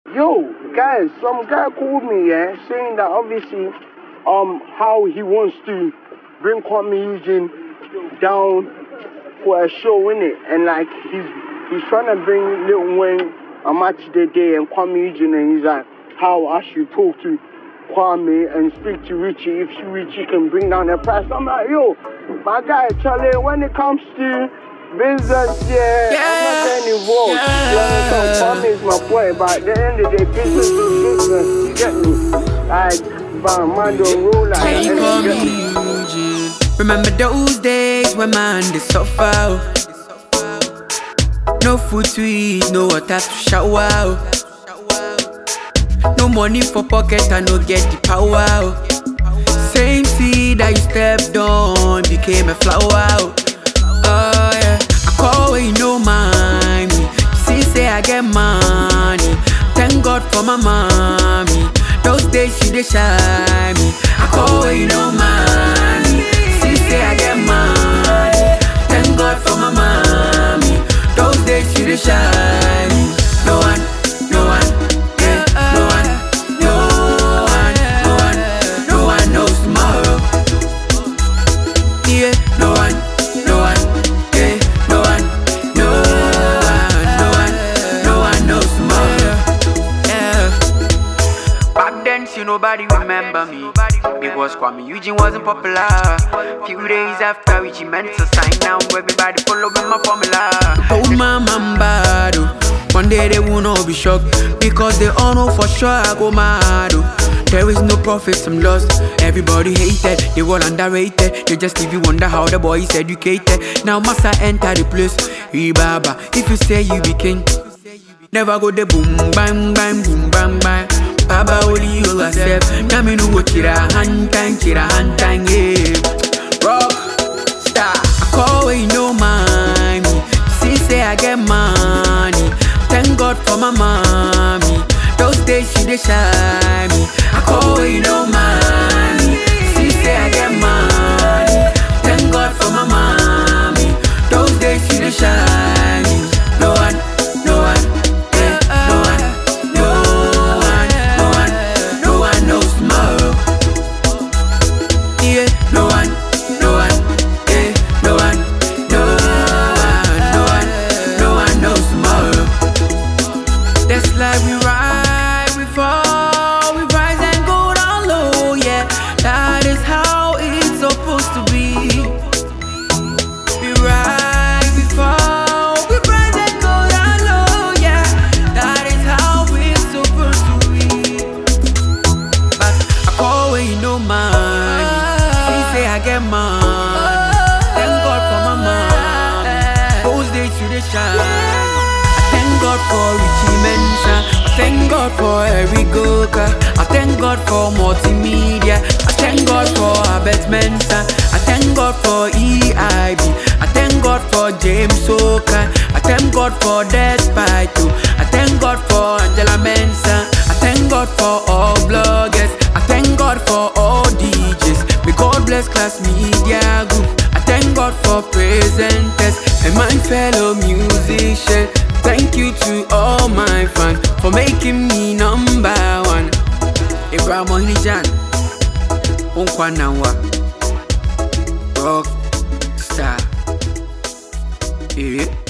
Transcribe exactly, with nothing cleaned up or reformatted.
Yo, guys, some guy called me, yeah, saying that obviously, um, how he wants to bring Kwame Eugene down for a show, innit? And like he's he's trying to bring Lil Wayne a match today and Kwame Eugene, and he's like, how I should talk to Kwame and speak to Richie if Richie can bring down the price. I'm like, yo, my guy, Charlie, when it comes to business, yeah, yeah, I'm not getting involved. Yeah. Yeah, Kwame is my boy, but at the end of the day, business is business. You get me? Like, man, man don't roll like that. You get me? Remember those days when man they suffer. No food to eat, no water to shower. No money for pocket, I no get the power. Same seed that you stepped on became a flower. Oh yeah, I call where you know mind me. See say I get money. Thank God for my mommy. Those days she dey shine me. I call where you know mind me. See say I get money. Thank God for my mommy. Those days she dey shine me. No one, no one, yeah, no one, no one, no one, no one knows tomorrow. Yeah, no one, no one. See nobody remember me because Kwame Eugene wasn't popular. Few days after Richie meant to sign down, everybody following my formula. Oh my man, one day they will not be shocked because they all know for sure I go mad. There is no profit, I'm lost. Everybody hated, they were underrated. They just leave you wonder how the boy is educated. Now massa enter the place. Hey Baba, if you say you be king, never go the boom bang bang boom bang bang. Baba only you accept. Now me know what chira hantang, chira hantang, yeah. Rock star, I call where you know mind me. See say I get money. Thank God for my mommy. Those days she dey shine me. I call where you know mind me. See say I get money. Thank God for my mommy. Those days she dey shine me. No one, no one. Like we ride, we fall, we rise and go down low, yeah. That is how it's supposed to be. We ride, we fall, we rise and go down low, yeah. That is how it's supposed to be. But I call where you know mine. She say I get mine. Thank God for my mom. Those days you dey shine. Thank God for Richie Mensa. I thank God for every Goka. I thank God for multimedia. I thank God for Abet Mensa. I thank God for E I B. I thank God for James Oka. I thank God for Despito. I thank God for Angela Mensa. I thank God for all bloggers. I thank God for all D Js. May God bless Class Media Group. I thank God for presenters and my fellow musicians. Thank you to all my fans for making me number one. Abraham Ohinijan, Unkwanawa, rock star. Yeah.